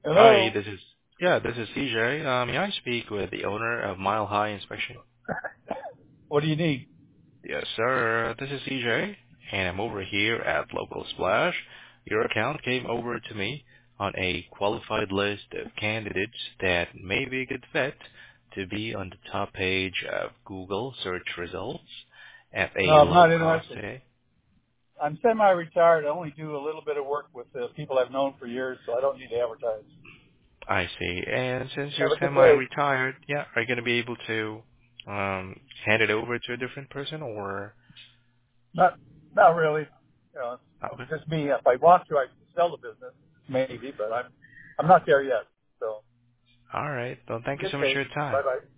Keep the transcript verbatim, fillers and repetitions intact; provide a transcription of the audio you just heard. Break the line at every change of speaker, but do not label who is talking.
Hi,
Hello.
this is yeah, this is C J. Um, may I speak with the owner of Mile High Inspection?
What do you need?
Yes, sir. This is C J, and I'm over here at Local Splash. Your account came over to me on a qualified list of candidates that may be a good fit to be on the top page of Google search results at
No,
a
I'm
low
not
cost
interested.
today.
I'm semi-retired. I only do a little bit of work with uh, people I've known for years, so I don't need to advertise.
I see. And since you're
Have a good day.
semi-retired, yeah, are you going to be able to um, hand it over to a different person or?
Not, not really. You know,
Okay.
it's just me. If I want to, I can sell the business, maybe, but I'm, I'm not there yet. So,
All right. Well, thank you
good
so much
day.
for your time.
Bye bye.